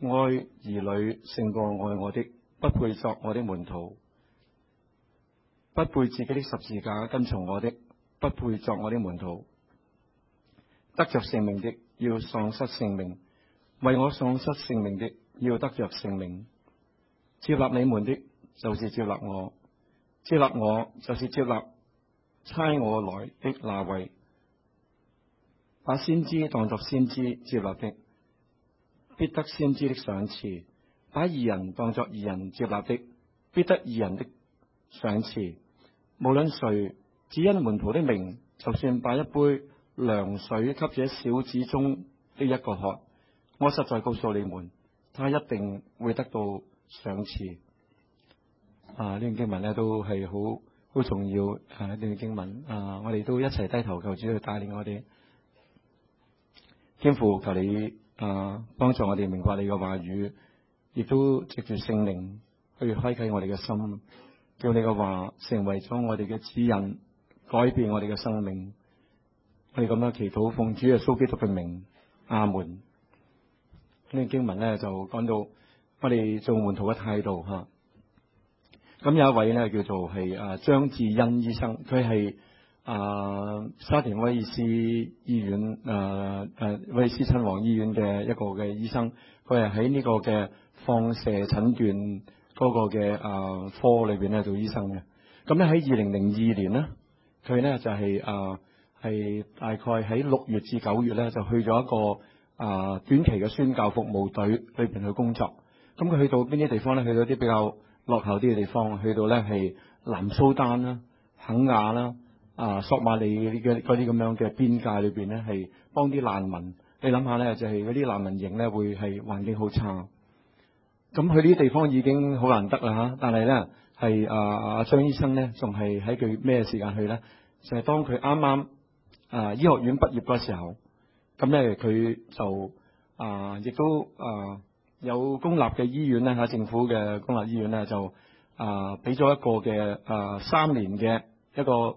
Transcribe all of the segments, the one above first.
愛兒女勝過愛我的，不配作我的門徒；不背自己的十字架跟從我的，不配作我的門徒。得着性命的要喪失性命，為我喪失性命的要得着性命。接納你們的，就是接納我；接納我，就是接納差我來的那位。把先知當作先知接納的，必得先知的賞賜；把義人當作義人接納的，必得義人的賞賜。無論誰只因門徒的名，就算把一杯涼水給這小子中的一個喝，我實在告訴你們，他一定會得到賞賜。呢段經文咧都係好重要一段經文。我哋都一齊低頭求主去帶領我哋。天父，求你幫助我哋明白你嘅話語，亦都藉住聖靈去開啟我哋嘅心，叫你嘅話成為咗我哋嘅指引，改變我哋嘅生命。我哋咁樣祈禱，奉主耶穌基督嘅名，阿門。呢段經文咧就講到我哋做門徒嘅態度吓。咁有一位咧叫做係張志恩醫生，佢係沙田威爾斯醫院威爾斯親王醫院嘅一個嘅醫生，佢係喺呢個嘅放射診斷嗰個嘅科裏邊咧做醫生嘅。咁咧喺2002年咧，佢咧就係大概喺6月至9月咧就去咗一個短期嘅宣教服務隊裏邊去工作。咁佢去到邊啲地方咧？去到啲比較落後啲嘅地方，去到咧係南蘇丹啦、肯亞啦、索馬里嘅嗰啲咁樣嘅邊界裏邊咧，係幫啲難民。你諗下咧，就係嗰啲難民營咧會係環境好差。咁去呢啲地方已經好難得啦嚇，但係咧係張醫生咧仲係喺佢咩時間去咧？就係當佢啱啱醫學院畢業嗰時候，咁咧佢就亦都有公立嘅醫院咧政府嘅公立醫院咧就俾咗一個嘅3年嘅一個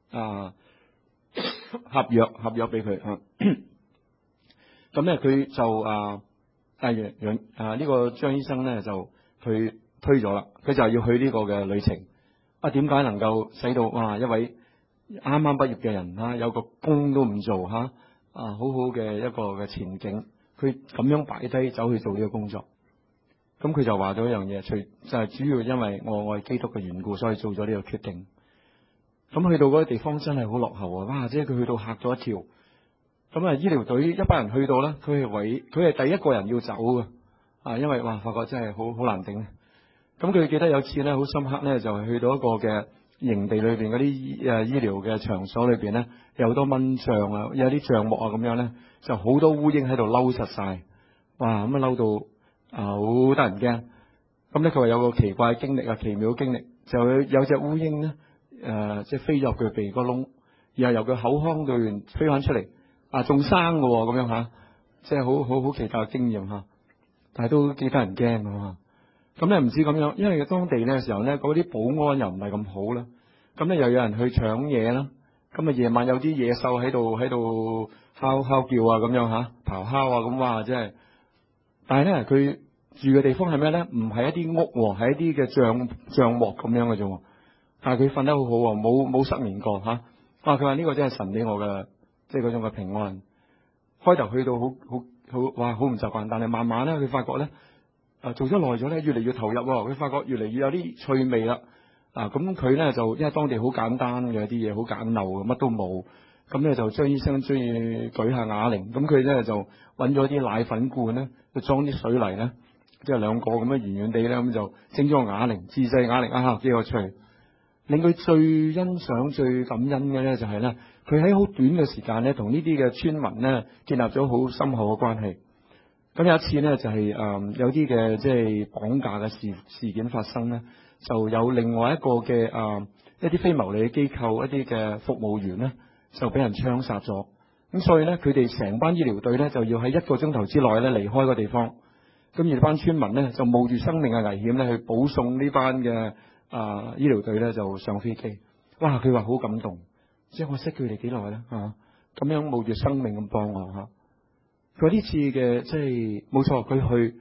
合約俾佢啊。咁咧佢就呢個張醫生咧就佢推咗啦，佢就要去呢個嘅旅程。點解能夠使到一位啱啱畢業嘅人有個工都唔做好好嘅一個嘅前景，佢咁樣擺低走去做呢個工作？咁佢就話咗一樣嘢，就係主要因為我愛基督嘅緣故，所以做咗呢個決定。咁去到嗰個地方真係好落後啊！即係佢去到嚇咗一跳。咁醫療隊一班人去到咧，佢係第一個人要走嘅因為發覺真係好難頂。咁佢記得有次咧好深刻咧，就係去到一個嘅營地裏邊嗰啲醫療嘅場所裏邊咧，有好多蚊帳有啲帳幕咁樣咧，就好多烏蠅喺度嬲實晒。咁嬲到好得人驚。咁咧佢話有個奇怪經歷奇妙嘅經歷，就有隻烏蠅咧即係飛入佢鼻哥窿，然後由佢口腔裏邊飛翻出嚟。仲生嘅咁樣吓，即係好奇怪嘅經驗吓，但係都幾得人驚嘅。咁咧唔知咁樣，因為當地咧時候咧嗰啲保安又唔係咁好啦，咁咧又有人去搶嘢啦，咁夜晚有啲野獸喺度哮叫咁樣吓，咆哮咁即係。但係咧佢住嘅地方係咩咧？唔係一啲屋，係一啲嘅帳幕咁樣嘅啫。但係佢瞓得好好，冇失眠過吓。佢話呢個真係神俾我嘅。即係嗰種嘅平安。開頭去到好唔習慣，但係慢慢咧，佢發覺咧，做咗耐咗咧，越嚟越投入。佢發覺越嚟越有啲趣味啦。咁佢咧就因為當地好簡單嘅啲嘢，好簡陋，乜都冇。咁咧就張醫生中意舉下啞鈴，咁佢咧就揾咗啲奶粉罐咧，就裝啲水泥咧，即係2個咁樣圓圓地咧，咁就整咗個啞鈴，自製啞鈴幾有趣。令佢最欣賞、最感恩嘅咧，就係咧，佢喺好短嘅時間咧，同呢啲嘅村民咧建立咗好深厚嘅關係。咁有一次咧，就係有啲嘅即係綁架嘅事件發生咧，就有另外一個嘅一啲非牟利嘅機構、一啲嘅服務員咧，就俾人槍殺咗。咁所以咧，佢哋成班醫療隊咧就要喺1個鐘頭之內咧離開個地方。咁而班村民咧就冒住生命嘅危險咧去保送呢班嘅醫療隊咧就上飛機。佢話好感動，即係我識佢哋幾耐咧咁樣冒住生命咁幫我佢話呢次嘅即係冇錯，佢去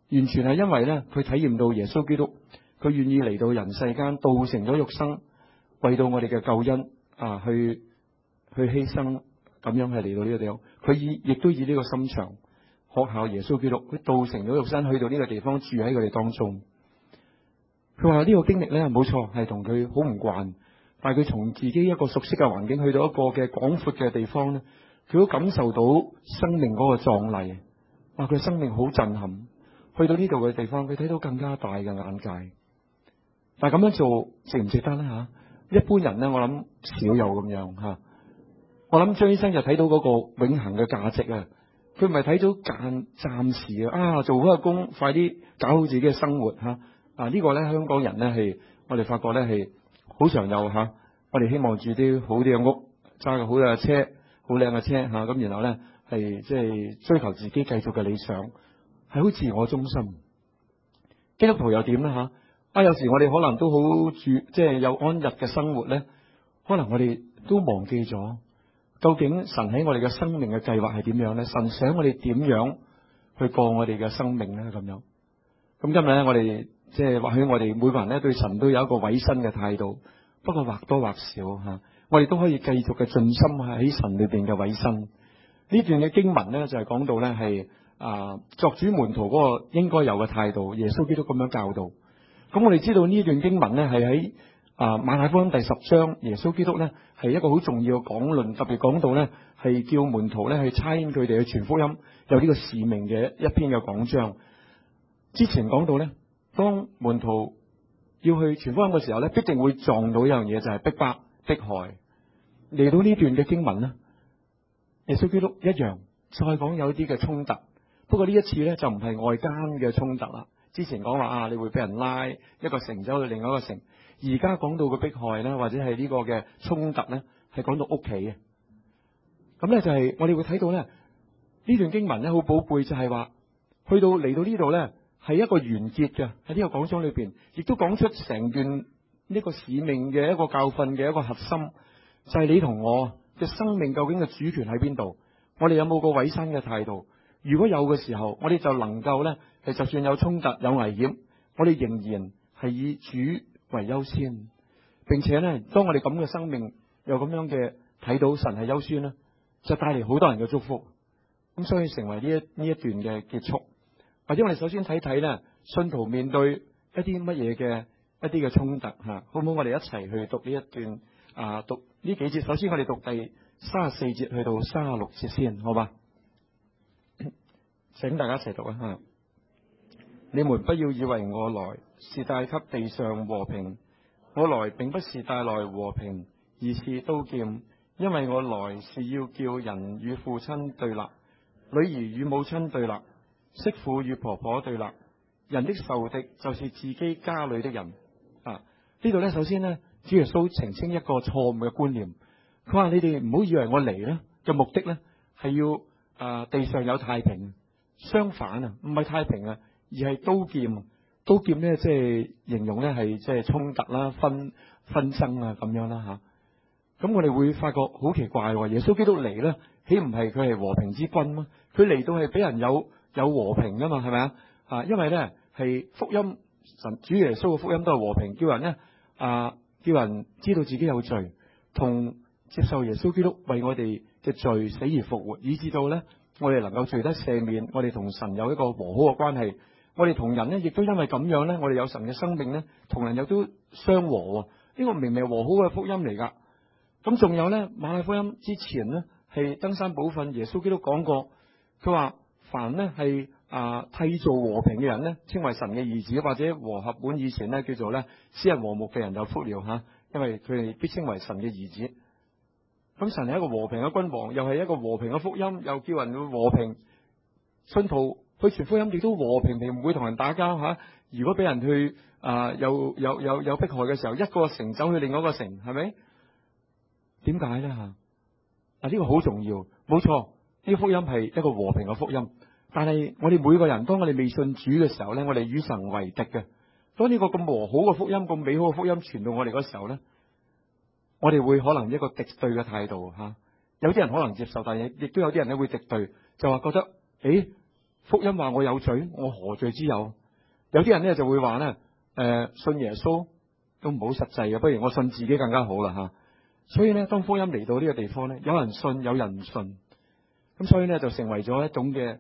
完全係因為咧佢體驗到耶穌基督，佢願意嚟到人世間，道成咗肉身，為到我哋嘅救恩去犧牲，咁樣係嚟到呢個地方。佢亦都以呢個心腸學效耶穌基督，佢道成咗肉身去到呢個地方住喺佢哋當中。佢話呢個經歷咧冇錯係同佢好唔慣，但係佢從自己一個熟悉嘅環境去到一個嘅廣闊嘅地方咧，佢都感受到生命嗰個壯麗。佢生命好震撼。去到呢度嘅地方，佢睇到更加大嘅眼界。但係咁樣做值唔值得咧吓？一般人咧，我諗少有咁樣吓。我諗張醫生就睇到嗰個永恆嘅價值啊！佢唔係睇到暫時做好個工，快啲搞好自己嘅生活吓。呢個咧香港人咧係我哋發覺咧係好常有吓。我哋希望住啲好啲嘅屋，揸個好嘅車，好靚嘅車吓。咁然後咧係即係追求自己繼續嘅理想，係好自我中心。基督徒又點咧吓？有時我哋可能都好即係有安逸嘅生活咧，可能我哋都忘記咗究竟神喺我哋嘅生命嘅計劃係點樣咧？神想我哋點樣去過我哋嘅生命咧？咁樣。咁今日咧，我哋即係或許我哋每個人咧對神都有一個委身嘅態度，不過或多或少吓，我哋都可以繼續嘅盡心喺神裏邊嘅委身。呢段嘅經文咧就係講到咧係作主門徒嗰個應該有嘅態度，耶穌基督咁樣教導。咁我哋知道呢段經文咧係喺馬太福音第10章，耶穌基督咧係一個好重要嘅講論，特別講到咧係叫門徒咧去差遣佢哋去傳福音，有呢個使命嘅一篇嘅講章。之前講到咧，當門徒要去傳福音嘅時候咧，必定會撞到一樣嘢，就係逼迫害。嚟到呢段嘅經文咧，耶穌基督一樣再講有啲嘅衝突，不過呢一次咧就唔係外間嘅衝突啦。之前講話你會俾人拉一個城走去另外一個城，而家講到嘅迫害咧，或者係呢個嘅衝突咧，係講到屋企嘅。咁咧就係我哋會睇到咧呢段經文咧好寶貝，就係話去到嚟到呢度咧係一個完結嘅，喺呢個講章裏邊，亦都講出成段呢個使命嘅一個教訓嘅一個核心，就係你同我嘅生命究竟嘅主權喺邊度？我哋有冇個委身嘅態度？如果有嘅時候，我哋就能夠咧係就算有衝突有危險，我哋仍然係以主為優先，並且咧當我哋咁嘅生命有咁樣嘅睇到神係優先咧，就帶嚟好多人嘅祝福。咁所以成為呢一段嘅結束。或者我哋首先睇睇咧，信徒面對一啲乜嘢嘅一啲嘅衝突吓，好唔好？我哋一齊去讀呢一段讀呢幾節。首先我哋讀第34節去到36節先，好嘛？請大家一齊讀吓。你們不要以為我來是帶給地上和平，我來並不是帶來和平，而是刀劍，因為我來是要叫人與父親對立，女兒與母親對立，媳婦與婆婆對立，人的仇敵就是自己家裏的人。呢度咧，首先咧，主耶穌澄清一個錯誤嘅觀念。佢話你哋唔好以為我嚟咧嘅目的咧係要地上有太平，相反唔係太平而係刀劍。刀劍咧即係形容咧係即係衝突啦、紛爭咁樣啦吓。咁我哋會發覺好奇怪，耶穌基督嚟咧，豈唔係佢係和平之君嗎？佢嚟到係俾人有和平噶嘛，係咪啊？因為咧係福音，神主耶穌嘅福音都係和平，叫人咧叫人知道自己有罪，同接受耶穌基督為我哋嘅罪死而復活，以至到咧我哋能夠罪得赦免，我哋同神有一個和好嘅關係。我哋同人咧亦都因為咁樣咧，我哋有神嘅生命咧，同人又都相和。呢個明明係和好嘅福音嚟噶。咁仲有咧，馬太福音之前咧係登山寶訓，耶穌基督講過，佢話凡咧係締造和平嘅人咧，稱為神嘅兒子，或者和合本以前咧叫做咧使人和睦嘅人有福了吓，因為佢哋必稱為神嘅兒子。咁神係一個和平嘅君王，又係一個和平嘅福音，又叫人會和平。信徒去傳福音亦都和平，唔會同人打交吓。如果俾人去有迫害嘅時候，一個城走去另外一個城，係咪？點解咧吓？呢個好重要，冇錯。呢個福音係一個和平嘅福音，但係我哋每個人，當我哋未信主嘅時候咧，我哋與神為敵嘅。當呢個咁和好嘅福音、咁美好嘅福音傳到我哋嗰時候咧，我哋會可能一個敵對嘅態度吓。有啲人可能接受，但係亦都有啲人咧會敵對，就話覺得福音話我有罪，我何罪之有？有啲人咧就會話咧，信耶穌都唔好實際嘅，不如我信自己更加好啦吓。所以咧，當福音嚟到呢個地方咧，有人信，有人唔信，咁所以咧就成為咗一種嘅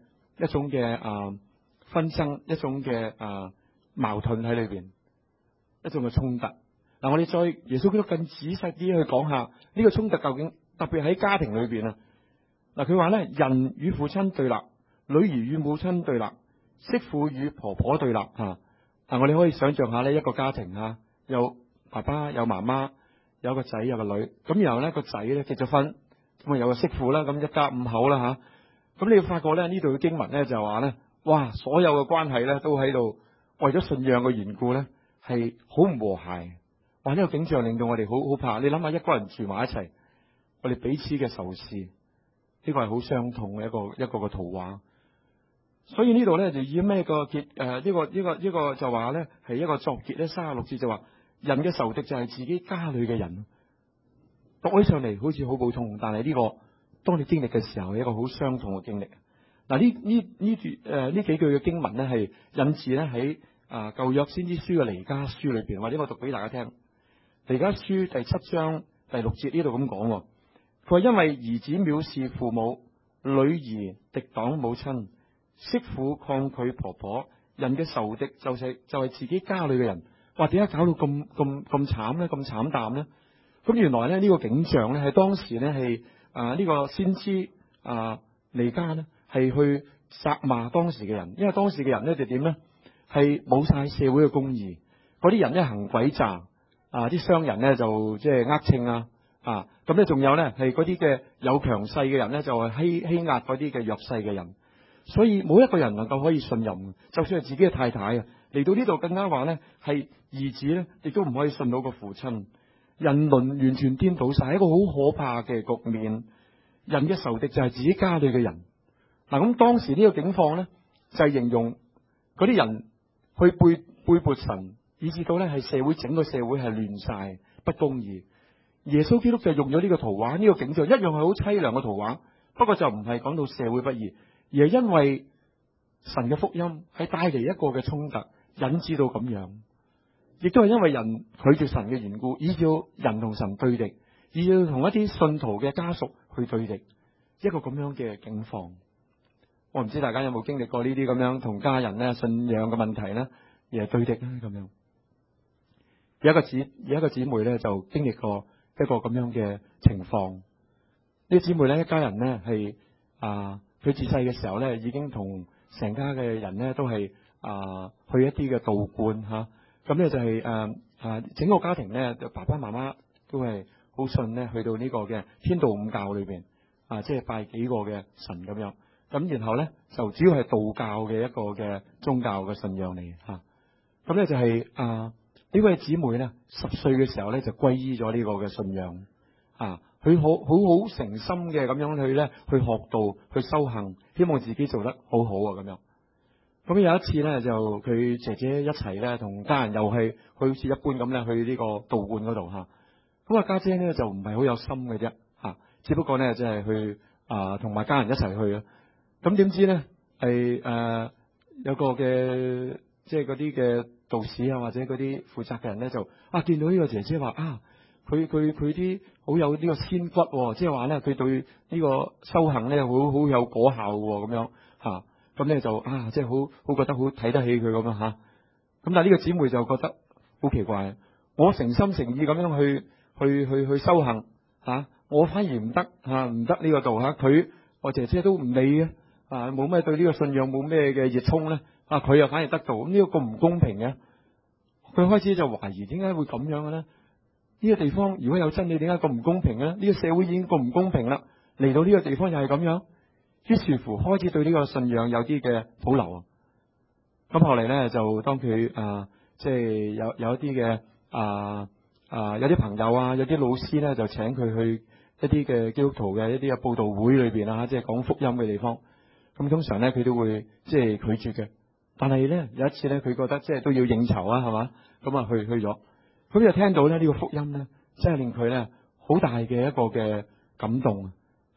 紛爭，一種嘅矛盾喺裏邊，一種嘅衝突。嗱，我哋再耶穌基督更仔細啲去講下呢個衝突究竟，特別喺家庭裏邊啊。嗱，佢話咧，人與父親對立，女兒與母親對立，媳婦與婆婆對立吓。我哋可以想象下呢一個家庭啊，有爸爸有媽媽，有個仔有個女，咁然後咧個仔咧結咗婚，咁啊有個媳婦啦，咁一家五口啦吓。咁你要發覺咧呢度嘅經文咧就話咧，哇，所有嘅關係咧都喺度為咗信仰嘅緣故咧係好唔和諧。哇！呢個景象令到我哋好怕。你諗下，一個人住埋一齊，我哋彼此嘅仇視，呢個係好傷痛嘅一個嘅圖畫。所以呢度咧就以咩個結？呢個就話咧係一個作結咧，36節就話人嘅仇敵就係自己家裏嘅人。讀起上嚟好似好普通，但係呢個當你經歷嘅時候，係一個好傷痛嘅經歷。嗱，呢幾句嘅經文咧係引自咧喺舊約先知書嘅彌迦書裏邊，或者我讀俾大家聽。彌迦書第7章第6節呢度咁講，佢話因為兒子藐視父母，女兒敵擋母親，媳婦抗拒婆婆，人嘅仇敵就係自己家裏嘅人。哇！點解搞到咁慘咧？咁慘淡咧？咁原來咧呢個景象咧係當時咧係呢個先知彌迦咧係去責罵當時嘅人，因為當時嘅人咧就點咧係冇晒社會嘅公義，嗰啲人咧行詭詐啲商人咧就即係呃秤咁咧仲有咧係嗰啲嘅有強勢嘅人咧就係欺壓嗰啲嘅弱勢嘅人，所以冇一個人能夠可以信任，就算係自己嘅太太嚟到呢度更加話咧係兒子咧亦都唔可以信到個父親。人倫完全顛倒晒，係一個好可怕嘅局面。人嘅仇敵就係自己家裏嘅人。咁當時呢個境況咧就係形容嗰啲人去背叛神，以至到咧係整個社會係亂晒，不公義。耶穌基督就用咗呢個圖畫，呢個景象一樣係好淒涼嘅圖畫，不過就唔係講到社會不義，而係因為神嘅福音係帶嚟一個嘅衝突，引致到咁樣。亦都係因為人拒絕神嘅緣故，以致人同神對敵，以致同一啲信徒嘅家屬去對敵，一個咁樣嘅境況。我唔知大家有冇經歷過呢啲咁樣同家人咧信仰嘅問題咧，而係對敵咧咁樣。有一個姊妹咧就經歷過一個咁樣嘅情況。呢個姊妹咧一家人咧係佢自細嘅時候咧已經同成家嘅人咧都係去一啲嘅道觀吓。咁咧就係整個家庭咧，爸爸媽媽都係好信咧，去到呢個嘅天道五教裏邊即係拜幾個嘅神咁樣。咁然後咧就主要係道教嘅一個嘅宗教嘅信仰嚟吓。咁咧就係呢位姊妹咧10歲嘅時候咧就皈依咗呢個嘅信仰佢好誠心嘅咁樣去咧去學道去修行，希望自己做得好好咁樣。咁有一次咧，就佢姐姐一齊咧，同家人又係去好似一般咁咧，去呢個道觀嗰度吓。咁家姐咧就唔係好有心嘅啫只不過咧即係去同埋家人一齊去啊。咁點知咧係有個嘅即係嗰啲嘅道士或者嗰啲負責嘅人咧就見到呢個姐姐話佢啲好有呢個仙骨，即係話咧佢對呢個修行咧好有果效咁樣咁咧就即係好覺得好睇得起佢咁樣咁但係呢個姊妹就覺得好奇怪，我誠心誠意咁樣去修行我反而唔得唔得呢個道佢我姐姐都唔理嘅冇咩對呢個信仰冇咩嘅熱衷咧佢又反而得到，咁呢個咁唔公平嘅。佢開始就懷疑點解會咁樣嘅咧？呢個地方如果有真理，點解咁唔公平咧？呢個社會已經咁唔公平啦，嚟到呢個地方又係咁樣。於是乎開始對呢個信仰有啲嘅保留。咁後嚟咧就當佢即係有一啲嘅有啲朋友有啲老師咧就請佢去一啲嘅基督徒嘅一啲嘅佈道會裏邊即係講福音嘅地方。咁通常咧佢都會即係拒絕嘅。但係咧有一次咧佢覺得即係都要應酬係嘛，咁去咗。咁就聽到咧呢個福音咧，真係令佢咧好大嘅一個嘅感動。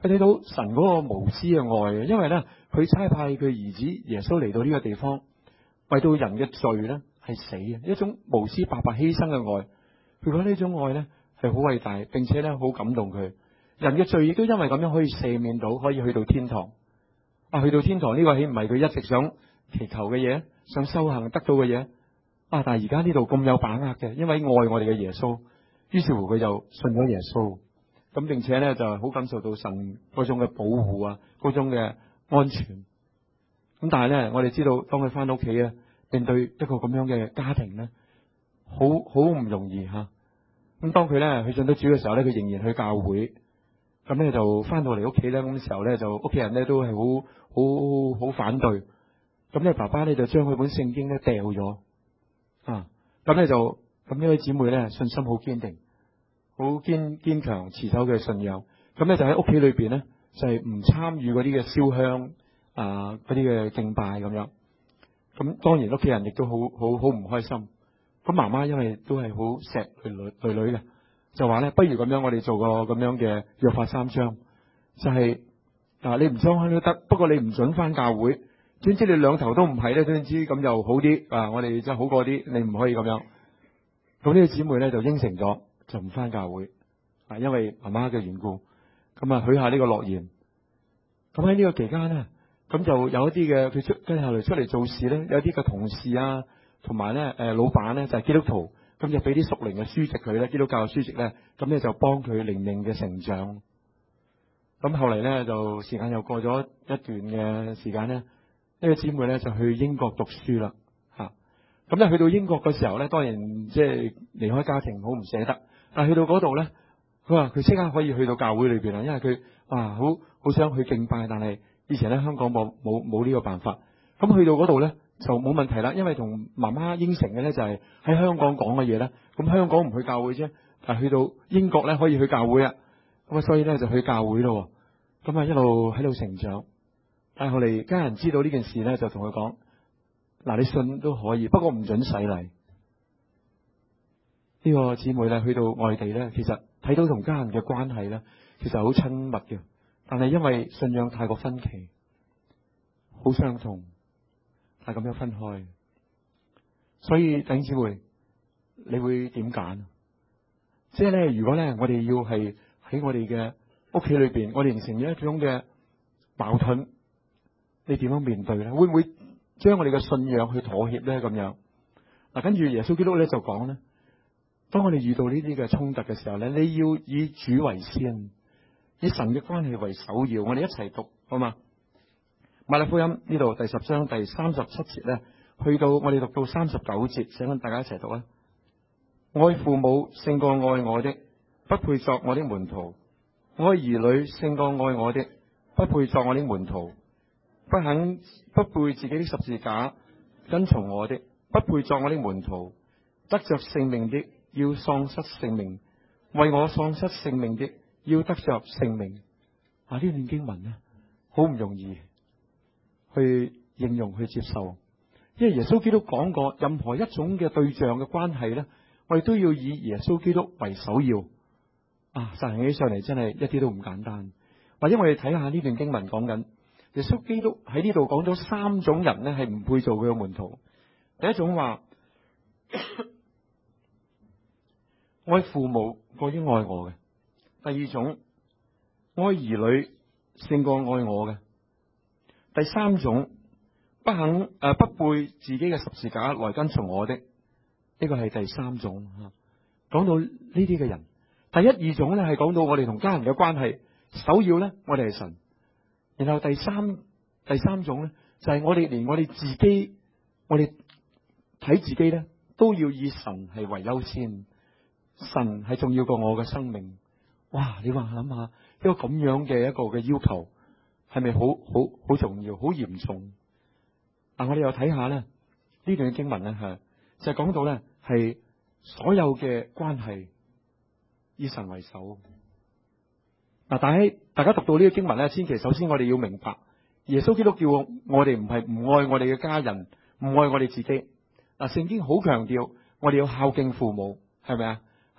佢睇到神嗰個無私嘅愛，因為咧佢差派佢兒子耶穌嚟到呢個地方，為到人嘅罪咧係死嘅，一種無私白白犧牲嘅愛。佢覺得呢種愛咧係好偉大，並且咧好感動佢。人嘅罪亦都因為咁樣可以赦免到，可以去到天堂。去到天堂呢個豈唔係佢一直想祈求嘅嘢，想修行得到嘅嘢？但係而家呢度咁有把握嘅，因為愛我哋嘅耶穌，於是乎佢就信咗耶穌。咁並且咧就好感受到神嗰種嘅保護啊，嗰種嘅安全。咁但係咧，我哋知道當佢翻到屋企咧，面對一個咁樣嘅家庭咧，好唔容易吓。咁當佢咧去信到主嘅時候咧，佢仍然去教會。咁咧就翻到嚟屋企咧，咁時候咧就屋企人咧都係好反對。咁咧爸爸咧就將佢本聖經咧掉咗。咁咧就咁呢位姊妹咧信心好堅定，好堅強持守嘅信仰。咁咧就喺屋企裏邊咧就係唔參與嗰啲嘅燒香嗰啲嘅敬拜咁樣。咁當然屋企人亦都好唔開心。咁媽媽因為都係好錫女女嘅，就話咧不如咁樣，我哋做個咁樣嘅約法三章，就係你唔想去都得，不過你唔准翻教會。總之你兩頭都唔係咧，總之咁就好啲。我哋真係好過啲，你唔可以咁樣。咁呢個姊妹咧就應承咗，就唔翻教會。因為媽媽嘅緣故，咁許下呢個諾言。咁喺呢個期間咧，咁就有一啲嘅佢跟後嚟出嚟做事咧，有啲嘅同事啊，同埋咧老闆咧就係基督徒，咁就俾啲屬靈嘅書籍佢咧，基督教嘅書籍咧，咁咧就幫佢靈命嘅成長。咁後嚟咧就時間又過咗一段嘅時間咧，呢個姊妹咧就去英國讀書啦。咁咧去到英國嘅時候咧，當然即係離開家庭好唔捨得，但係去到嗰度咧，佢話佢即刻可以去到教會裏邊啦，因為佢好想去敬拜，但係以前咧香港冇呢個辦法。咁去到嗰度咧就冇問題啦，因為同媽媽應承嘅咧就係喺香港講嘅嘢咧，咁香港唔去教會啫，但係去到英國咧可以去教會啊。咁所以咧就去教會咯。咁一路喺度成長，但係後嚟家人知道呢件事咧，就同佢講：你信都可以，不過唔准洗禮。呢個姊妹咧去到外地咧，其實睇到同家人嘅關係咧，其實好親密嘅，但係因為信仰太過分歧，好傷痛，係咁樣分開。所以弟兄姊妹，你會點揀？即係咧，如果咧我哋要係喺我哋嘅屋企裏邊，我哋形成一種嘅矛盾，你點樣面對咧？會唔會將我哋嘅信仰去妥協咧？咁樣跟住耶穌基督咧就講咧，當我哋遇到呢啲嘅衝突嘅時候咧，你要以主為先，以神嘅關係為首要。我哋一齊讀好嘛？馬太福音呢度第10章第37節咧，去到我哋讀到39節，請大家一齊讀啊！愛父母勝過愛我的，不配作我的門徒；愛兒女勝過愛我的，不配作我的門徒；不背自己的十字架跟從我的，不配作我的門徒。得着性命的要喪失性命，為我喪失性命的要得着性命。呢段經文呢，好唔容易去應用去接受，因為耶穌基督講過，任何一種嘅對象嘅關係呢，我哋都要以耶穌基督為首要。實行起上嚟真係一啲都唔簡單。或者我哋睇下呢段經文講緊耶穌基督喺呢度講咗3種人呢係唔配做佢嘅門徒。第一種話愛父母過於愛我嘅；第二種愛兒女勝過愛我嘅；第三種不背自己嘅十字架來跟從我的，呢個係第三種。講到呢啲嘅人，第一二種咧係講到我哋同家人嘅關係，首要咧我哋係神，然後第三種咧就係我哋連我哋自己，我哋睇自己咧都要以神係為優先，神係重要過我嘅生命。哇！你話諗下一個咁樣嘅一個嘅要求，係咪好重要、好嚴重？我哋又睇下咧呢段經文咧就係講到咧係所有嘅關係以神為首。但係大家讀到呢個經文咧，千祈首先我哋要明白，耶穌基督叫我哋唔係唔愛我哋嘅家人，唔愛我哋自己。聖經好強調我哋要孝敬父母，係咪啊？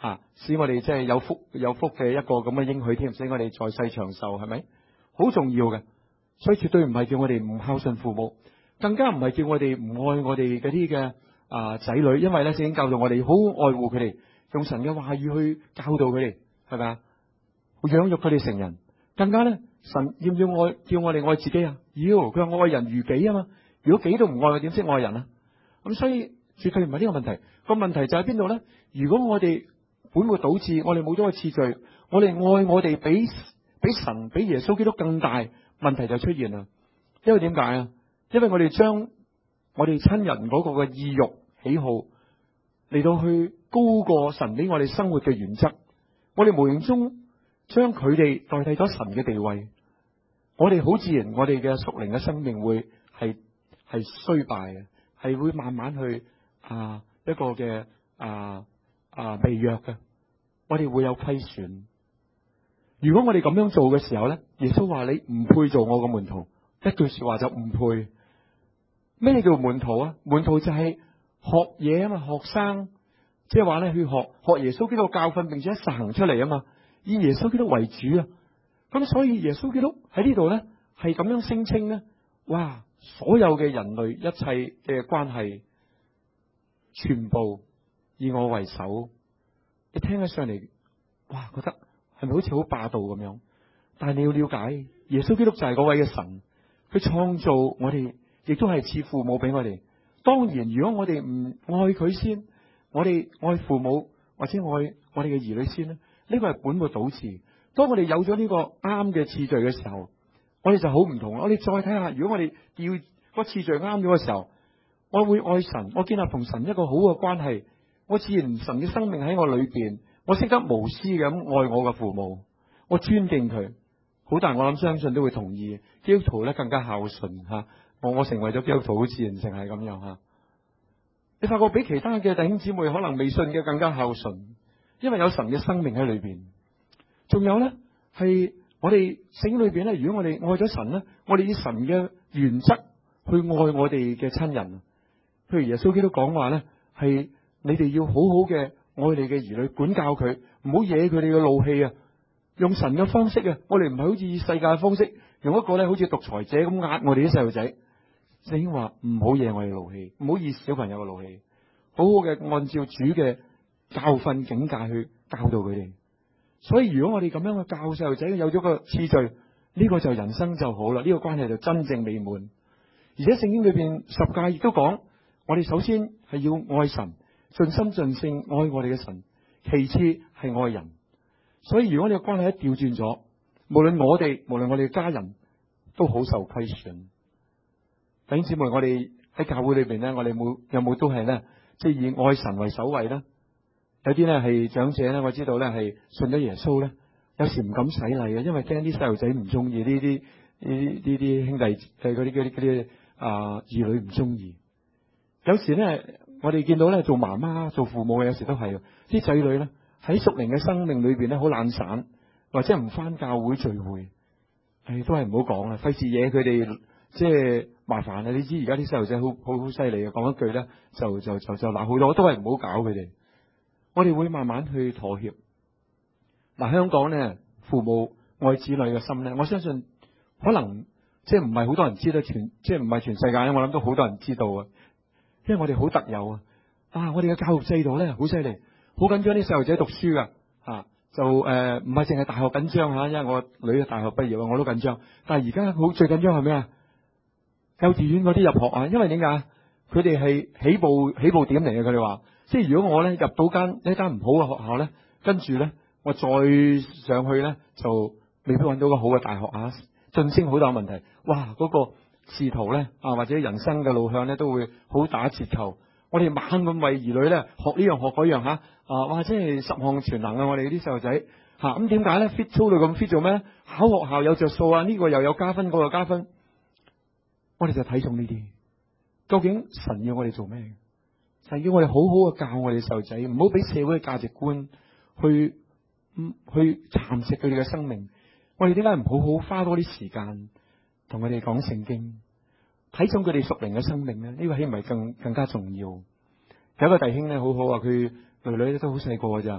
使我哋即係有福嘅一個咁嘅應許添，使我哋在世長壽，係咪？好重要嘅，所以絕對唔係叫我哋唔孝順父母，更加唔係叫我哋唔愛我哋嗰啲嘅仔女，因為咧聖經教導我哋好愛護佢哋，用神嘅話語去教導佢哋，係咪啊？養育佢哋成人，更加咧神要唔要愛叫我哋愛自己啊？要，佢話愛人如己啊嘛。如果己都唔愛，點識愛人啊？咁所以絕對唔係呢個問題。個問題就喺邊度咧？如果我哋本末倒置，我哋冇咗個次序，我哋愛我哋比神比耶穌基督更大，問題就出現啦。因為點解啊？因為我哋將我哋親人嗰個嘅意欲喜好嚟到去高過神俾我哋生活嘅原則，我哋無形中將佢哋代替咗神嘅地位，我哋好自然，我哋嘅屬靈嘅生命會係衰敗嘅，係會慢慢去一個嘅微弱嘅，我哋會有虧損。如果我哋咁樣做嘅時候咧，耶穌話你唔配做我個門徒，一句說話就唔配。咩叫門徒啊？門徒就係學嘢啊嘛，學生，即係話咧去學耶穌基督教訓，並且實行出嚟啊嘛，以耶穌基督為主啊。咁所以耶穌基督喺呢度咧係咁樣聲稱咧，哇！所有嘅人類一切嘅關係，全部以我為首。你聽起上嚟，哇！覺得係咪好似好霸道咁樣？但係你要了解，耶穌基督就係嗰位嘅神，佢創造我哋，亦都係賜父母俾我哋。當然，如果我哋唔愛佢先，我哋愛父母或者愛我哋嘅兒女先咧，呢個係本末倒置。當我哋有咗呢個啱嘅次序嘅時候，我哋就好唔同。我哋再睇下，如果我哋要個次序啱咗嘅時候，我會愛神，我建立同神一個好嘅關係，我自然神嘅生命喺我裏邊，我識得無私咁愛我嘅父母，我尊敬佢。好多人我諗相信都會同意，基督徒咧更加孝順吓。我成為咗基督徒，好自然成係咁樣吓。你發覺比其他嘅弟兄姊妹可能未信嘅更加孝順，因為有神嘅生命喺裏邊。仲有咧係我哋聖經裏邊咧，如果我哋愛咗神咧，我哋以神嘅原則去愛我哋嘅親人。譬如耶穌基督講話咧，係你哋要好好嘅愛你嘅兒女，管教佢，唔好惹佢哋嘅怒氣啊！用神嘅方式啊，我哋唔係好似以世界嘅方式，用一個咧好似獨裁者咁壓我哋啲細路仔。聖經話唔好惹我哋怒氣，唔好以小朋友嘅怒氣，好好嘅按照主嘅教訓境界去教導佢哋。所以如果我哋咁樣去教細路仔，有咗個次序，呢個就人生就好啦，呢個關係就真正美滿。而且聖經裏邊十誡亦都講，我哋首先係要愛神，盡心盡性愛我哋嘅神，其次係愛人。所以如果你嘅關係一調轉咗，無論我哋嘅家人都好受虧損。弟兄姊妹，我哋喺教會裏邊咧，我哋有冇都係咧，即係以愛神為首位咧？有啲咧係長者咧，我知道咧係信咗耶穌咧，有時唔敢洗禮嘅，因為驚啲細路仔唔中意，呢啲兄弟嗰啲兒女唔中意。有時咧，我哋見到咧做媽媽做父母嘅，有時都係啲仔女咧喺屬靈嘅生命裏邊咧好懶散，或者唔翻教會聚會，都係唔好講啦，費事惹佢哋即係麻煩啊！你知而家啲細路仔好犀利嘅，講一句咧就鬧好多，都係唔好搞佢哋。我哋會慢慢去妥協。香港咧，父母愛子女嘅心咧，我相信可能即係唔係好多人知道，即係唔係全世界咧，我諗都好多人知道啊。因為我哋好特有我哋嘅教育制度咧好犀利，好緊張啲細路仔讀書噶就唔係淨係大學緊張因為我女嘅大學畢業我都緊張。但係而家最緊張係咩啊？幼稚園嗰啲入學因為點解？佢哋係起步點嚟嘅。佢哋話，即係如果我咧入到一間唔好嘅學校咧，跟住咧我再上去咧就未必揾到個好嘅大學晉升好大問題。哇！嗰個仕途咧或者人生嘅路向咧都會好打折扣。我哋猛咁為兒女咧學呢樣學嗰樣哇！即係十項全能我哋啲細路仔咁點解咧 fit 操到咁 fit 做咩？考學校有着數呢個又有加分，嗰個又加分。我哋就睇重呢啲。究竟神要我哋做咩？神要我哋好好嘅教我哋細路仔，唔好俾社會嘅價值觀去蠶食佢哋嘅生命。我哋點解唔好好花多啲時間同佢哋講聖經，睇重佢哋屬靈嘅生命咧？呢個豈唔係更加重要？有一個弟兄咧好好佢女女都好細個噶咋，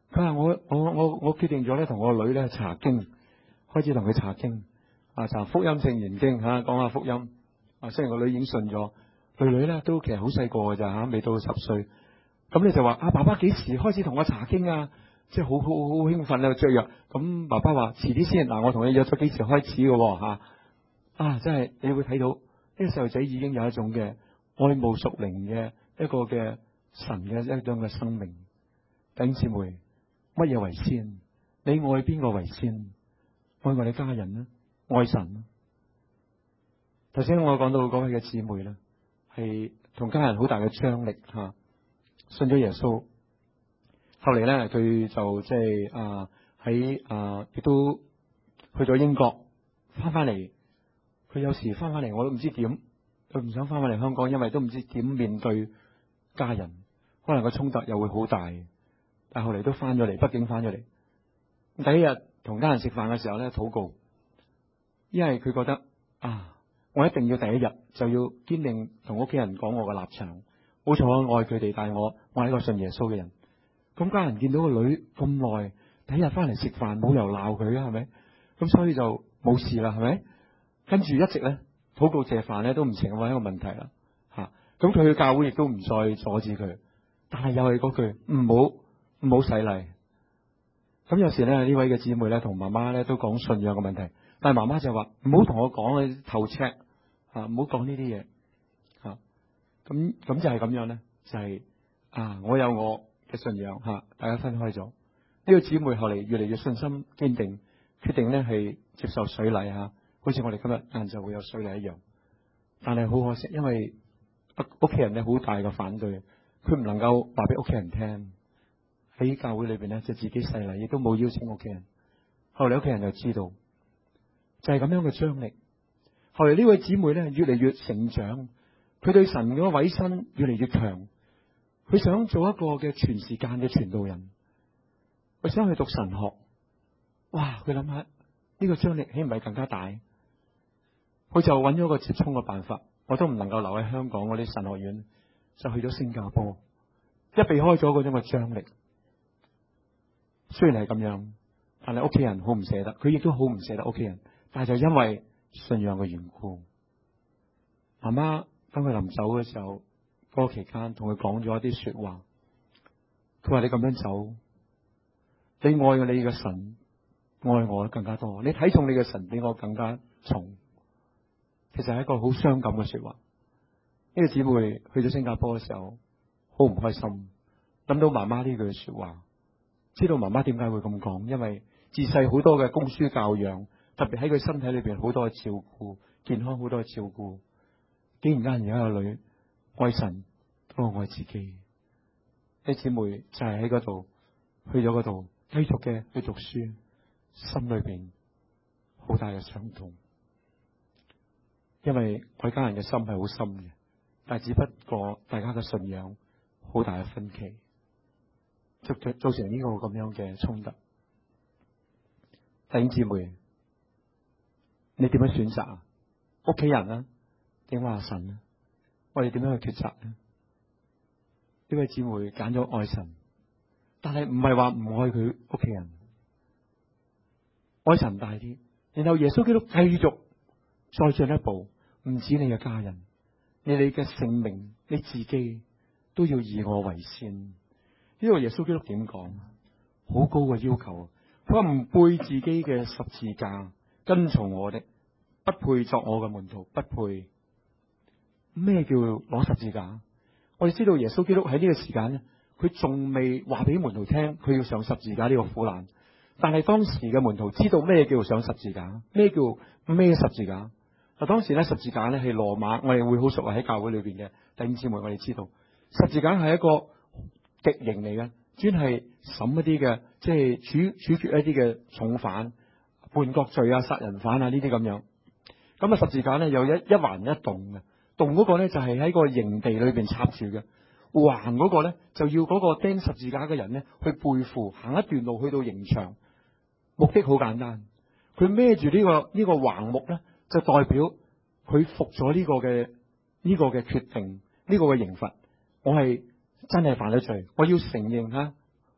佢話我決定咗咧，同我個女咧查經，開始同佢查經，查福音聖言經吓，講下福音。雖然個女已經信咗，女咧都其實好細個㗎咋吓，未到10歲。咁你就話爸爸幾時開始同我查經啊？即係好興奮啊，雀躍。咁爸爸話遲啲先。我同你約咗幾時開始嘅吓。真係你會睇到呢個細路仔已經有一種嘅愛慕屬靈嘅一個嘅神嘅一種嘅生命。弟兄姊妹，乜嘢為先？你愛邊個為先？愛我哋家人呢？愛神呢？頭先我講到嗰位嘅姊妹咧，係同家人好大嘅張力吓，信咗耶穌。後嚟咧，佢就即係喺亦都去咗英國，翻嚟。佢有時翻嚟，我都唔知點，佢唔想翻嚟香港，因為都唔知點面對家人，可能個衝突又會好大。但係後嚟都翻咗嚟，北京翻咗嚟。第一日同家人食飯嘅時候咧，禱告，因為佢覺得我一定要第一日就要堅定同屋企人講我嘅立場。好彩我愛佢哋，但係我係一個信耶穌嘅人。咁家人見到個女咁耐，第一日翻嚟食飯，冇理由鬧佢啊，係咪？咁所以就冇事啦，係咪？跟住一直咧禱告謝飯咧都唔成為一個問題啦。咁佢去教會亦都唔再阻止佢，但係又係嗰句唔好洗禮。咁有時咧呢位嘅姊妹咧同媽媽咧都講信仰嘅問題，但係媽媽就話唔好同我講你頭赤唔好講呢啲嘢。咁就係咁樣咧，就係我有我嘅信仰大家分開咗。呢個姊妹後嚟越嚟越信心堅定，決定咧係接受水禮好似我哋今日晏晝會有水禮一樣。但係好可惜，因為屋企人咧好大嘅反對，佢唔能夠話俾屋企人聽。喺教會裏邊咧就自己洗禮，亦都冇邀請屋企人。後嚟屋企人就知道，就係咁樣嘅張力。後嚟呢位姊妹咧越嚟越成長，佢對神嘅委身越嚟越強。佢想做一個嘅全時間嘅傳道人，佢想去讀神學。哇！佢諗下呢個張力豈唔係更加大？佢就揾咗個折衷嘅辦法，我都唔能夠留喺香港嗰啲神學院，就去咗新加坡，一避開咗嗰種嘅張力。雖然係咁樣，但係屋企人好唔捨得，佢亦都好唔捨得屋企人。但係就因為信仰嘅緣故，媽媽當佢臨走嘅時候，嗰個期間同佢講咗一啲說話。佢話：你咁樣走，你愛你嘅神，愛我更加多，你睇重你嘅神比我更加重。其實係一個好傷感嘅說話。呢個姊妹去咗新加坡嘅時候，好唔開心，諗到媽媽呢句說話，知道媽媽點解會咁講，因為自細好多嘅供書教養，特別喺佢身體裏邊好多嘅照顧，健康好多嘅照顧。竟然間而家個女愛神多過愛自己，啲姊妹就係喺嗰度，去咗嗰度繼續嘅去讀書，心裏邊好大嘅傷痛。因為佢家人嘅心係好深嘅，但係只不過大家嘅信仰好大嘅分歧，造成呢個咁樣嘅衝突。弟兄姊妹，你點樣選擇啊？屋企人啊，定話神啊？我哋點樣去抉擇呢？呢位姊妹揀咗愛神，但係唔係話唔愛佢屋企人，愛神大啲。然後耶穌基督繼續再進一步，唔止你嘅家人，你嘅性命，你自己都要以我為先。呢個耶穌基督點講？好高嘅要求。佢話唔背自己嘅十字架跟從我的，不配作我嘅門徒，不配。咩叫攞十字架？我哋知道耶穌基督喺呢個時間咧，佢仲未話俾門徒聽佢要上十字架呢個苦難。但係當時嘅門徒知道咩叫上十字架，咩叫孭十字架。當時咧十字架咧係羅馬，我哋會好熟喺教會裏邊嘅弟兄姊妹，我哋知道十字架係一個極刑嚟嘅，專係審一啲嘅，即係處決一啲嘅重犯、叛國罪啊、殺人犯啊呢啲咁樣。咁十字架咧有一橫一洞嘅，洞嗰個咧就係喺個營地裏邊插住嘅，橫嗰個咧就要嗰個釘十字架嘅人咧去背負行一段路去到刑場。目的好簡單，佢孭住呢個橫木咧，就代表佢服咗呢個嘅決定，呢個嘅刑罰。我係真係犯咗罪，我要承認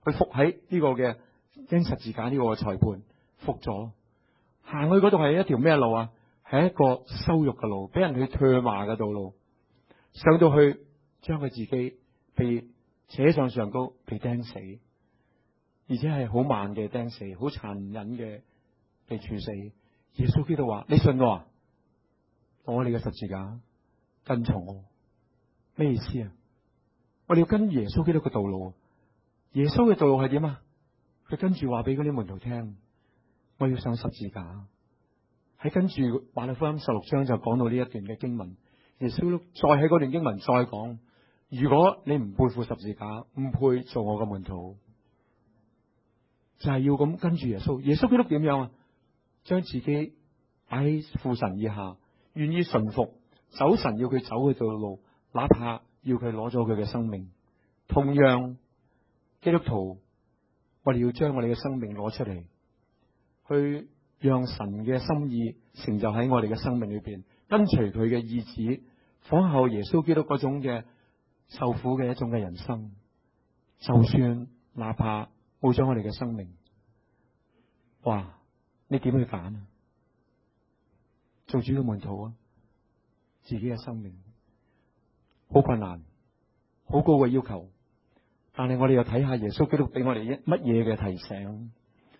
佢伏喺呢個嘅釘十字架呢個裁判伏咗，行去嗰度係一條咩路啊？係一個羞辱嘅路，俾人去唾罵嘅道路。上到去將佢自己被扯上上高，被釘死，而且係好慢嘅釘死，好殘忍嘅被處死。耶穌基督話：你信我啊？攞你嘅十字架跟從我。咩意思啊？我哋要跟耶穌基督嘅道路。耶穌嘅道路係點啊？佢跟住話俾嗰啲門徒聽：我要上十字架。喺跟住馬太福音16章就講到呢一段嘅經文。耶穌再喺嗰段經文再講：如果你唔背負十字架，唔配做我嘅門徒。就係要咁跟住耶穌。耶穌基督點樣啊？將自己擺喺父神以下，願意順服，走神要佢走嘅道路，哪怕要佢攞咗佢嘅生命。同樣，基督徒，我哋要將我哋嘅生命攞出嚟，去讓神嘅心意成就喺我哋嘅生命裏邊，跟隨佢嘅意志，仿效耶穌基督嗰種嘅受苦嘅一種嘅人生。就算哪怕冇咗我哋嘅生命，哇！你點去揀啊？做主嘅門徒啊，自己嘅生命好困難，好高嘅要求，但係我哋又睇下耶穌基督俾我哋乜嘢嘅提醒。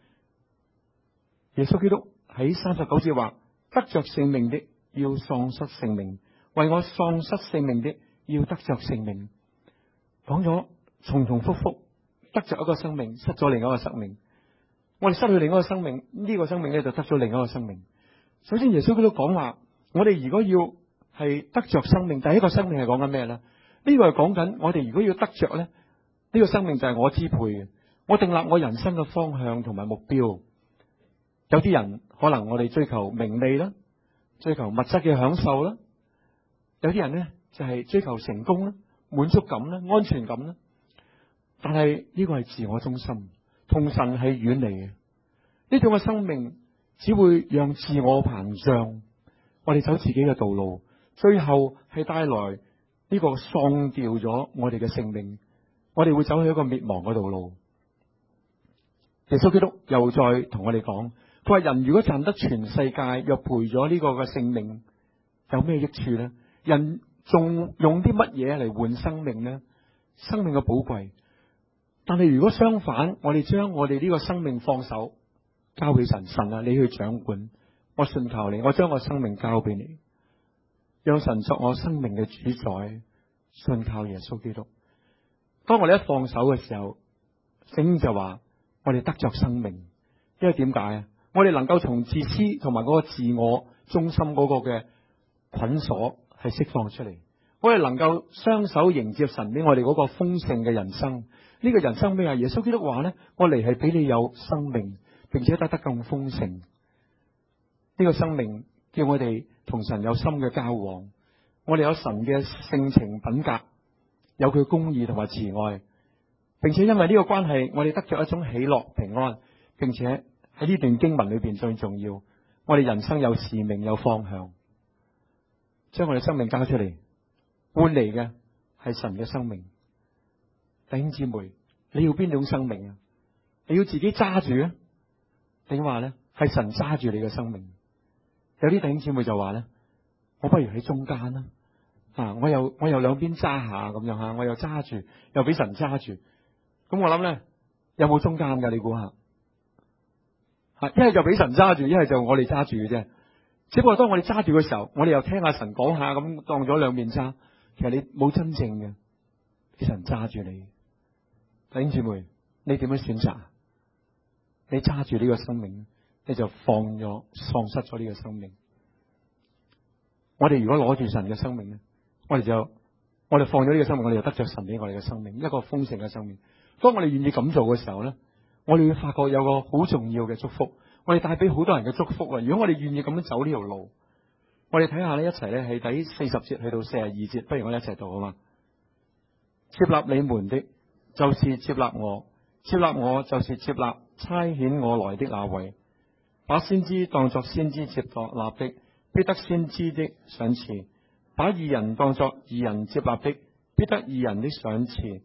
耶穌基督喺39節話：得着性命的要喪失性命，為我喪失性命的要得着性命。講咗重重複複，得着一個生命，失咗另一個生命。我哋失去另一個生命，呢個生命咧就得咗另一個生命。首先耶穌基督講話，我哋如果要係得着生命，第一個生命係講緊咩咧？呢個係講緊我哋如果要得着咧，呢個生命就係我支配嘅，我訂立我人生嘅方向同埋目標。有啲人可能我哋追求名利啦，追求物質嘅享受啦；有啲人咧就係追求成功啦、滿足感啦、安全感啦。但係呢個係自我中心，同神係遠離嘅。呢種嘅生命只會讓自我膨脹，我哋走自己嘅道路，最後係帶來呢個喪掉咗我哋嘅性命，我哋會走去一個滅亡嘅道路。耶穌基督又再同我哋講，佢話人如果賺得全世界，若賠咗呢個嘅性命，有咩益處呢？人仲用啲乜嘢嚟換生命呢？生命嘅寶貴。但係如果相反，我哋將我哋呢個生命放手，交俾神，神啊，你去掌管，我信靠你，我將我生命交俾你，讓神作我生命嘅主宰，信靠耶穌基督。當我哋一放手嘅時候，聖經就話我哋得着生命。因為點解啊？我哋能夠從自私同埋嗰個自我中心嗰個嘅捆鎖係釋放出嚟，我哋能夠雙手迎接神俾我哋嗰個豐盛嘅人生。呢個人生咩啊？耶穌基督話咧，我嚟係俾你有生命，並且得更豐盛。呢個生命叫我哋同神有深嘅交往，我哋有神嘅性情品格，有佢公義同埋慈愛，並且因為呢個關係，我哋得着一種喜樂平安，並且喺呢段經文裏邊最重要，我哋人生有使命有方向，將我哋生命交出嚟，換嚟嘅係神嘅生命。弟兄姊妹，你要邊種生命啊？你要自己揸住啊，定話咧係神揸住你嘅生命？有啲弟兄姊妹就話咧，我不如喺中間啦，我又兩邊揸下咁樣吓，我又揸住，又俾神揸住。咁我諗咧，有冇中間噶？你估下？一係就俾神揸住，一係就我哋揸住嘅啫。只不過當我哋揸住嘅時候，我哋又聽下神講下，咁當咗兩面揸。其實你冇真正嘅俾神揸住你。弟兄姊妹，你點樣選擇？你揸住呢個生命，你就喪失咗呢個生命。我哋如果攞住神嘅生命咧，我哋放咗呢個生命，我哋就得着神俾我哋嘅生命，一個豐盛嘅生命。當我哋願意咁做嘅時候咧，我哋會發覺有個好重要嘅祝福，我哋帶俾好多人嘅祝福啊！如果我哋願意咁樣走呢條路，我哋睇下呢一齊咧，係第40節去到42節，不如我哋一齊讀好嘛？接納你們的，就是接納我；接納我，就是接納差遣我來的那位。把先知當作先知接納的，必得先知的賞賜；把義人當作義人接納的，必得義人的賞賜。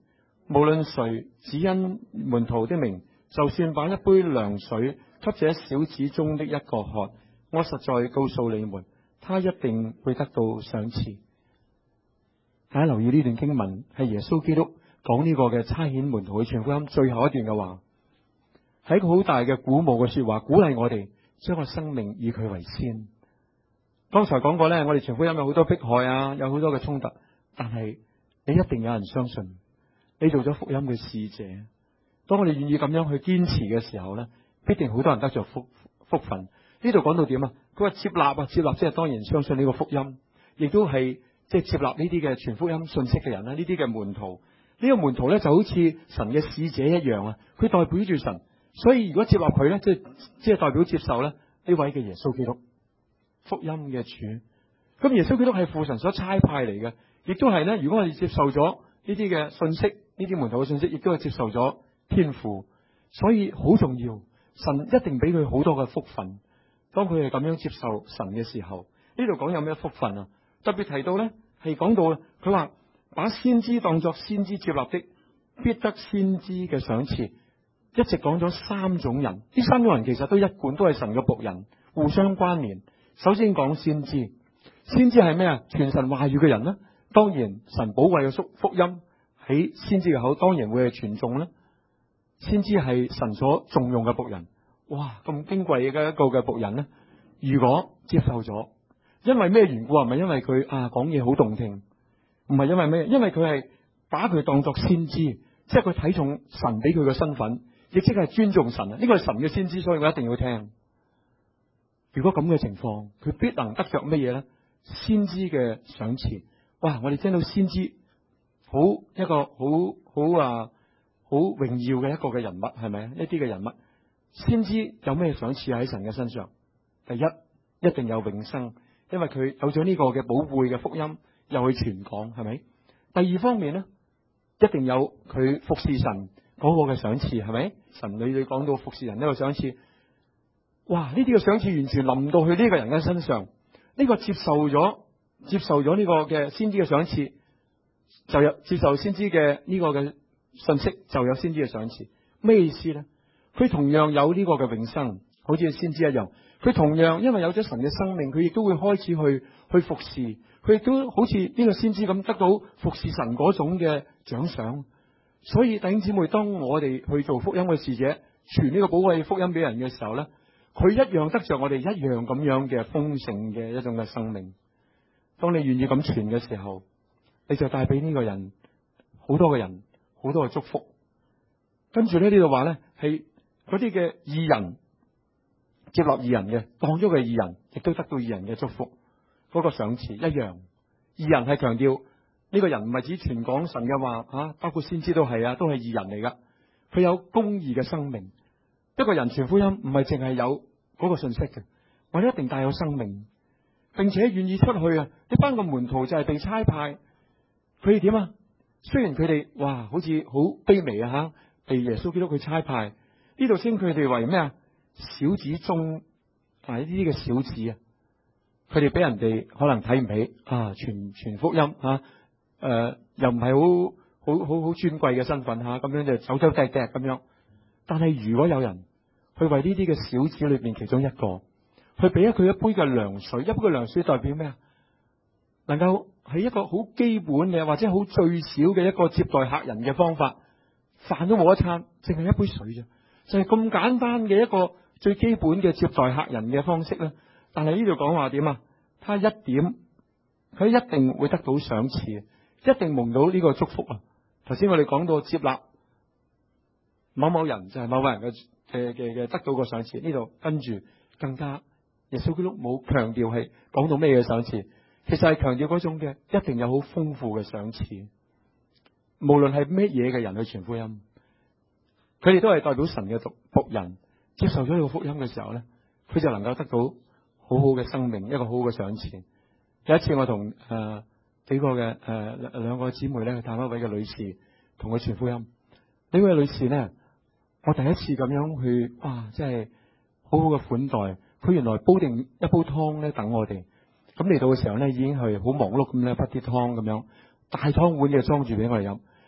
無論誰只因門徒的名，就算把一杯涼水給這小子中的一個喝，我實在告訴你們，他一定會得到賞賜。大家留意呢段經文，係耶穌基督講呢個嘅差遣門徒去傳福音最後一段嘅話，係一個好大嘅鼓舞嘅說話，鼓勵我哋將個生命以佢為先。剛才講過呢，我哋傳福音有好多迫害啊，有好多嘅衝突，但係你一定有人相信你做咗福音嘅使者。當我哋願意咁樣去堅持嘅時候呢，必定好多人得着福分。呢度講到點啊？佢話接納即係當然相信呢個福音，亦都係即係接納呢啲嘅傳福音信息嘅人啦，呢啲嘅門徒。呢個門徒呢就好似神嘅使者一樣啊，佢代表住神，所以如果接納佢呢，即係代表接受呢位嘅耶穌基督福音嘅主。咁耶穌基督係父神所差派嚟嘅，亦都係呢，如果我哋接受咗呢啲嘅信息，呢啲門徒嘅信息，亦都係接受咗天父，所以好重要。神一定俾佢好多嘅福分。當佢係咁樣接受神嘅時候，呢度講有咩福分啊？特別提到呢，係講到佢話把先知當作先知接納的，必得先知嘅賞賜。一直講咗三種人，呢三種人其實都一貫都係神嘅僕人，互相關聯。首先講先知，先知係咩啊？傳神話語嘅人啦。當然神寶貴嘅福音喺先知嘅口，當然會係傳頌啦。先知係神所重用嘅僕人。哇，咁矜貴嘅一個嘅僕人呢，如果接受咗，因為咩緣故啊？唔係因為佢講嘢好動聽，唔係因為咩？因為佢係把佢當作先知，即係佢睇重神俾佢嘅身份，亦即係尊重神啊！呢個係神嘅先知，所以我一定要聽。如果咁嘅情況，佢必能得着乜嘢咧？先知嘅賞賜。哇！我哋聽到先知一個好榮耀嘅一個嘅人物，係咪？一啲嘅人物，先知有咩賞賜喺神嘅身上？第一，一定有永生，因為佢有咗呢個嘅寶貝嘅福音，又去傳講，係咪？第二方面呢，一定有佢服侍神嗰個嘅賞賜，係咪？神裏講到服侍人呢個賞賜，哇！呢啲嘅賞賜完全臨到去呢個人嘅身上，呢個接受咗呢個嘅先知嘅賞賜，就有接受先知嘅呢個嘅信息，就有先知嘅賞賜。咩意思呢？佢同樣有呢個嘅永生，好似先知一樣。佢同樣因為有咗神嘅生命，佢亦都會開始去服侍，佢亦都好似呢個先知咁得到服侍神嗰種嘅獎賞。所以弟兄姊妹，當我哋去做福音嘅使者，傳呢個寶貴福音俾人嘅時候呢，佢一樣得着我哋一樣咁樣嘅豐盛嘅一種嘅生命。當你願意咁傳嘅時候，你就帶俾呢個人好多嘅人好多嘅祝福。跟住呢度話呢，係嗰啲嘅義人接納義人嘅，當咗嘅義人，亦都得到義人嘅祝福。嗰個賞賜一樣。義人係強調呢個人唔係只傳講神嘅話，包括先知都係都係義人嚟噶。佢有公義嘅生命。一個人傳福音唔係淨係有嗰個信息嘅，我哋一定帶有生命，並且願意出去啊！呢班個門徒就係被差派，佢哋點啊？雖然佢哋好似好卑微啊，被耶穌基督佢差派，呢度稱佢哋為咩啊？小子中呢啲嘅小子啊，佢哋俾人哋可能睇唔起傳福音又唔係好尊貴嘅身份咁樣就走走趯趯咁樣。但係如果有人去為呢啲嘅小子裏邊其中一個，去俾佢一杯嘅涼水，一杯嘅涼水代表咩啊？能夠係一個好基本嘅或者好最少嘅一個接待客人嘅方法，飯都冇一餐，淨係一杯水啫，就係咁簡單嘅一個最基本嘅接待客人嘅方式咧。但係呢度講話點啊？佢一定會得到賞賜，一定蒙到呢個祝福啊！頭先我哋講到接納某某人就係某個人嘅得到個賞賜，呢度跟住更加耶穌基督冇強調係講到咩嘅賞賜，其實係強調嗰種嘅一定有好豐富嘅賞賜。無論係咩嘢嘅人去傳福音，佢哋都係代表神嘅僕人，接受咗呢個福音嘅時候咧，佢就能夠得到好好嘅生命，一個好好嘅賞賜。有一次我同幾個嘅兩個姊妹咧去探一位嘅女士，同佢傳福音。呢位女士咧，我第一次咁樣去，真係好好嘅款待。佢原來煲定一煲湯咧等我哋，咁嚟到嘅時候咧已經係好忙碌咁咧，滗啲湯咁樣，大湯碗嘅裝住俾我哋飲。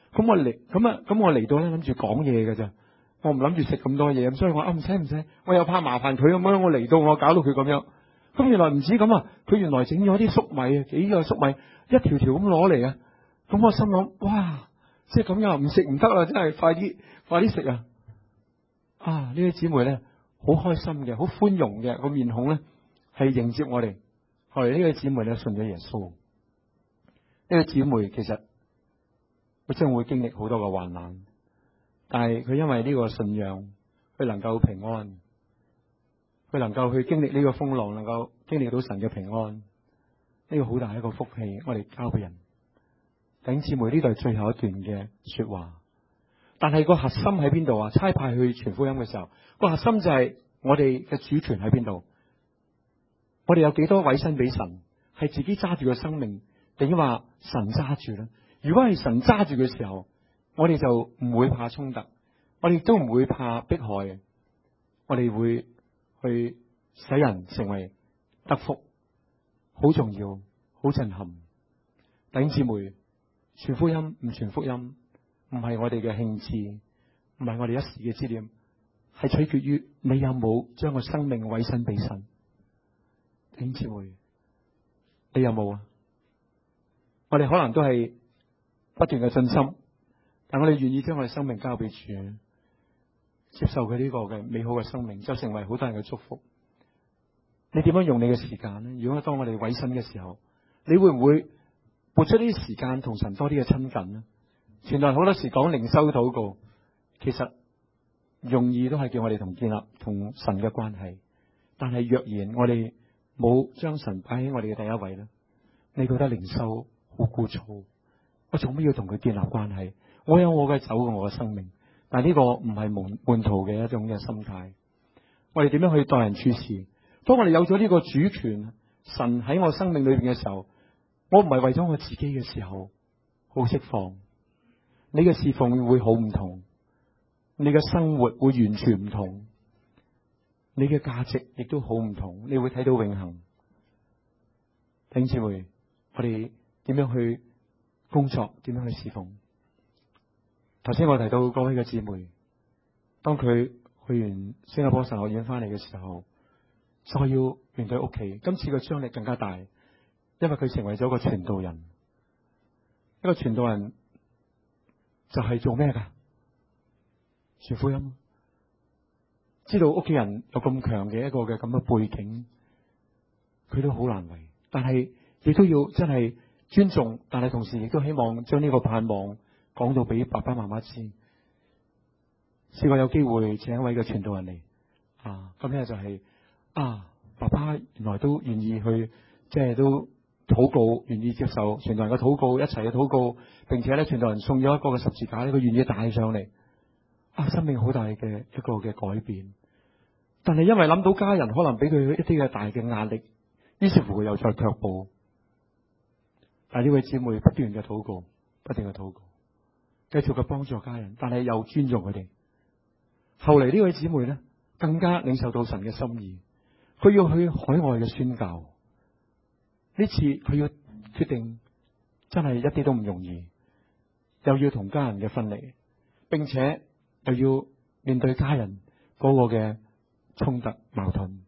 咁我嚟到咧諗住講嘢㗎咋，我唔諗住食咁多嘢，咁所以我唔使，我又怕麻煩佢咁樣，我嚟到我搞到佢咁樣。咁原來唔止咁啊，佢原來整咗啲粟米，幾個粟米一條條咁攞嚟啊！咁我心諗，哇，即係咁樣唔食唔得啦，真係快啲食啊！啊，呢位姊妹咧好開心嘅，好寬容嘅個面孔咧係迎接我哋。後來呢位姊妹咧信咗耶穌。呢位姊妹其實佢將會經歷好多個患難，但係佢因為呢個信仰，佢能夠平安，佢能夠去經歷呢個風浪，能夠經歷到神嘅平安，呢個好大一個福氣，我哋交俾人。弟兄姊妹，呢度係最後一段嘅說話，但係個核心喺邊度啊？差派去傳福音嘅時候，個核心就係我哋嘅主權喺邊度？我哋有幾多委身俾神？係自己揸住個生命，定話神揸住咧？如果係神揸住嘅時候，我哋就唔會怕衝突，我哋都唔會怕迫害，我哋會去使人成為得福，好重要，好震撼。弟兄姊妹，傳福音唔傳福音，唔係我哋嘅興致，唔係我哋一時嘅思念，係取決於你有冇將個生命委身俾神。弟兄姊妹，你有冇啊？我哋可能都係不斷嘅進心，但我哋願意將我哋生命交俾主，接受佢呢個嘅美好嘅生命，就成為好多人嘅祝福。你點樣用你嘅時間呢？如果當我哋委身嘅時候，你會唔會撥出呢啲時間同神多啲嘅親近呢？傳道人好多時講靈修禱告，其實容易都係叫我哋建立同神嘅關係。但係若然我哋冇將神擺喺我哋嘅第一位咧，你覺得靈修好枯燥？我做咩要同佢建立關係？我有我嘅走我嘅生命，但係呢個唔係門徒嘅一種嘅心態。我哋點樣去待人處事？當我哋有咗呢個主權，神喺我生命裏邊嘅時候，我唔係為咗我自己嘅時候，好釋放。你嘅侍奉會好唔同，你嘅生活會完全唔同，你嘅價值亦都好唔同，你會睇到永恆。弟兄姊妹，我哋點樣去工作？點樣去侍奉？頭先我提到各位嘅姊妹，當佢去完新加坡神學院翻嚟嘅時候，再要面對屋企，今次嘅張力更加大，因為佢成為咗個傳道人。一個傳道人就係做咩噶？傳福音。知道屋企人有咁強嘅一個嘅咁嘅背景，佢都好難為，但係亦都要真係尊重，但係同時亦都希望將呢個盼望講到俾爸爸媽媽知。試過有機會請一位嘅傳道人嚟，咁咧就係爸爸原來都願意去，即係都禱告，願意接受傳道人嘅禱告，一齊去禱告，並且咧傳道人送咗一個嘅十字架，呢個願意帶上嚟，生命好大嘅一個嘅改變。但係因為諗到家人可能俾佢一啲嘅大嘅壓力，於是乎佢又再卻步。但係呢位姊妹不斷嘅禱告，不斷嘅禱告，繼續嘅幫助家人，但係又尊重佢哋。後嚟呢位姊妹咧，更加領受到神嘅心意，佢要去海外嘅宣教。呢次佢要決定，真係一啲都唔容易，又要同家人嘅分離，並且又要面對家人嗰個嘅衝突矛盾。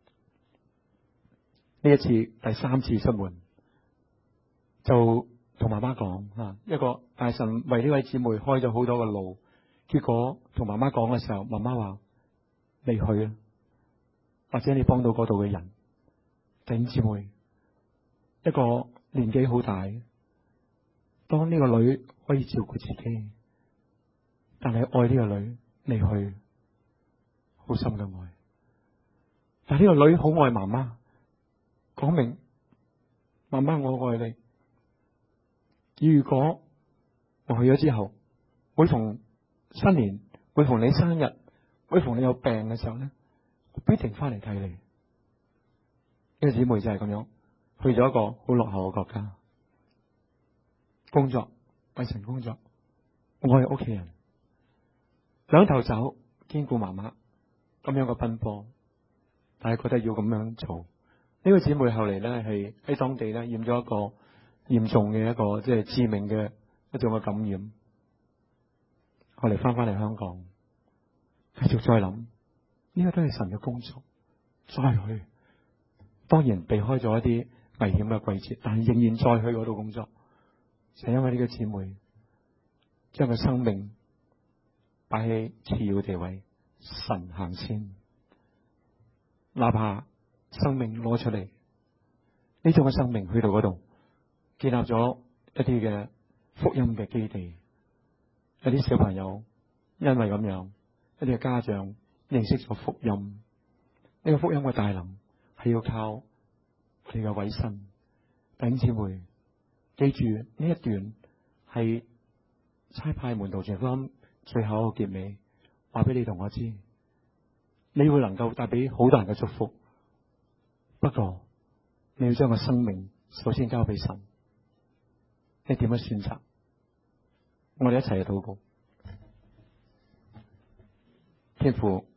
呢一次第三次出門，就同媽媽講一個大神為呢位姊妹開咗好多嘅路，結果同媽媽講嘅時候，媽媽話你去啊，或者你幫到嗰度嘅人。弟兄姊妹，一個年紀好大，當呢個女可以照顧自己，但係愛呢個女，你去好深嘅愛。但係呢個女好愛媽媽，講明媽媽我愛你。如果我去咗之後，每逢新年，每逢你生日，每逢你有病嘅時候咧，我必定翻嚟睇你。呢個姊妹就係咁樣，去咗一個好落後嘅國家工作，為神工作，我係屋企人，兩頭走，兼顧媽媽，咁樣嘅奔波，但係覺得要咁樣做。呢個姊妹後嚟咧係喺當地咧染咗一個嚴重嘅一個即係致命嘅一種嘅感染， 我哋翻嚟香港，繼續再諗，呢個都係神嘅工作，再去。當然避開咗一啲危險嘅季節，但係仍然再去嗰度工作，就係因為呢個姊妹將佢生命擺喺次要地位，神行先，哪怕生命攞出嚟，呢種嘅生命去到嗰度，建立咗一啲嘅福音嘅基地，一啲小朋友因為咁樣，一啲嘅家長認識咗福音，呢個福音嘅大能係要靠我哋嘅委身。弟兄姊妹，記住呢一段係差派門徒傳福音最後一個結尾，話俾你同我知，你會能夠帶俾好多人嘅祝福。不過你要將個生命首先交俾神，你點樣選擇？我哋一齊去禱告。天父，